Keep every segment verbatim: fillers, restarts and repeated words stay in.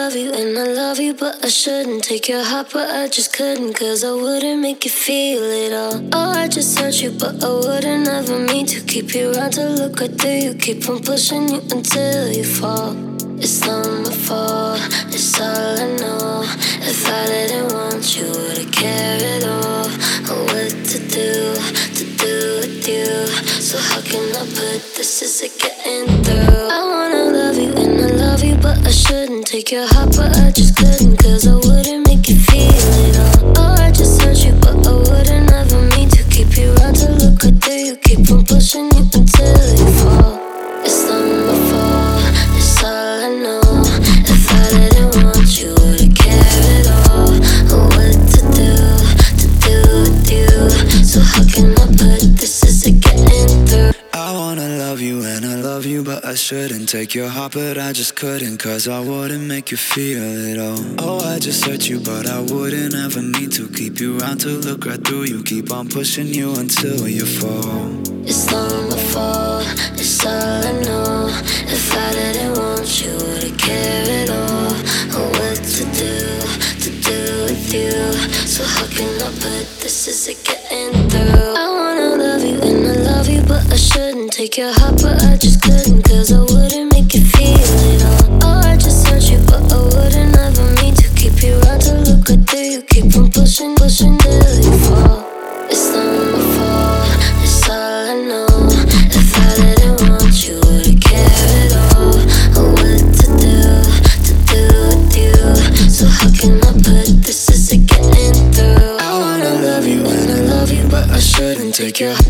love you and I love you, but I shouldn't. Take your heart, but I just couldn't, cause I wouldn't make you feel it all. Oh, I just hurt you, but I wouldn't ever mean to keep you around to look right through you. Keep on pushing you until you fall. It's not my fault, it's all I know. If I didn't want you, would I care at all? Or what to do, to do with you? So how can I put this, is it getting through? I wanna love you and I love you, but I shouldn't. Take your heart, but I just couldn't, cause I wouldn't make you feel it all. Oh, I just hurt you, but I wouldn't ever mean to keep you around to look right through you. Keep on pushing you until you fall. It's not my fault, it's all I know. If I didn't want you, would I care at all? Or what to do, to do with you? So how can I put this, is it getting through? I wanna love you and I love you, but I shouldn't. Take your heart, but I just couldn't, cause I wouldn't make you feel it all. Oh, I just hurt you, but I wouldn't ever mean to keep you around to look right through you. Keep on pushing you until you fall. It's not my fault, it's all I know. If I didn't want you, would I care at all? Or what to do, to do with you? So how can I put this, is it getting through? I wanna love you and I love you, but I shouldn't. Take your heart, but I just couldn't, cause I wouldn't make you feel it all. Oh, I just hurt you, but I wouldn't ever mean to keep you around to look right through you. Keep on pushing, pushing till you fall. It's not my fault, it's all I know. If I didn't want you, would I care at all? Or what to do, to do with you? So how can I put this, is it getting through? I wanna love you and I love you, but I shouldn't. Take your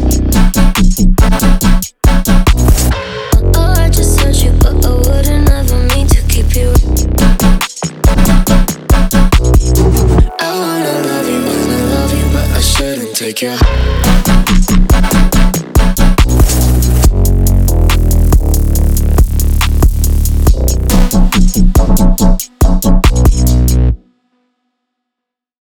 oh, I just hurt you, but I wouldn't ever mean to keep you. I wanna love you and I love you, but I shouldn't. Take your